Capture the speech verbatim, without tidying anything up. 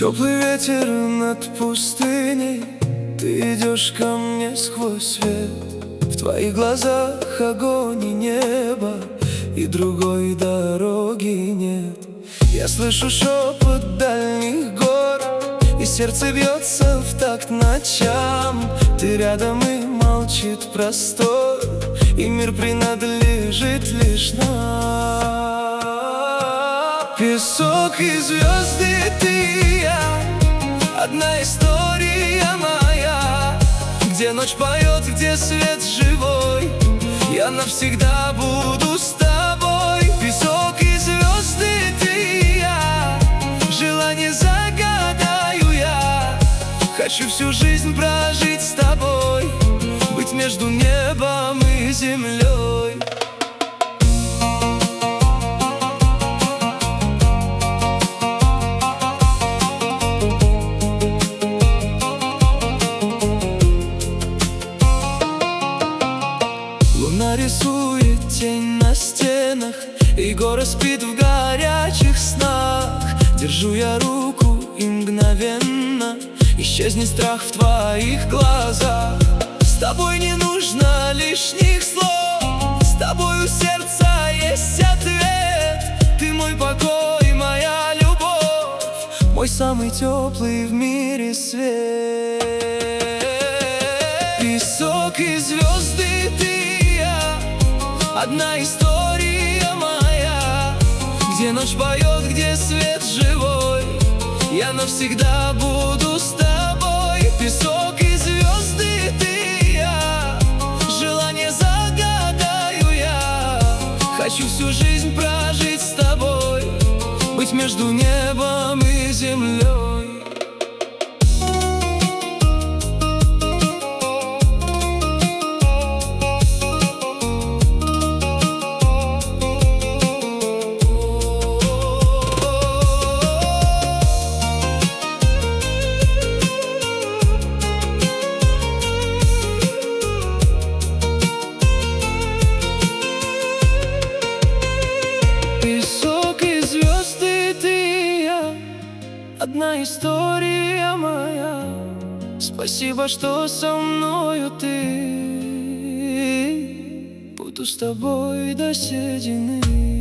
Теплый ветер над пустыней, ты идешь ко мне сквозь свет. В твоих глазах огонь и небо, и другой дороги нет. Я слышу шепот дальних гор, и сердце бьется в такт ночам. Ты рядом, и молчит простор, и мир принадлежит лишь нам. Песок и звезды, ты и я, одна история моя, где ночь поет, где свет живой. Я навсегда буду с тобой. Песок и звезды, ты и я, желание загадаю я. Хочу всю жизнь прожить с тобой, быть между небом и землей. Луна рисует тень на стенах, и город спит в горячих снах. Держу я руку, и мгновенно исчезнет страх в твоих глазах. С тобой не нужно лишних слов, с тобой у сердца есть ответ. Ты мой покой, моя любовь, мой самый теплый в мире свет. Песок и звезды, ты и я, одна история моя, где ночь поет, где свет живой. Я навсегда буду с тобой. Песок и звезды, ты и я, желание загадаю я. Хочу всю жизнь прожить с тобой, быть между небом и землей. Песок и звезды, ты и я, одна история моя. Спасибо, что со мною ты, буду с тобой до седины.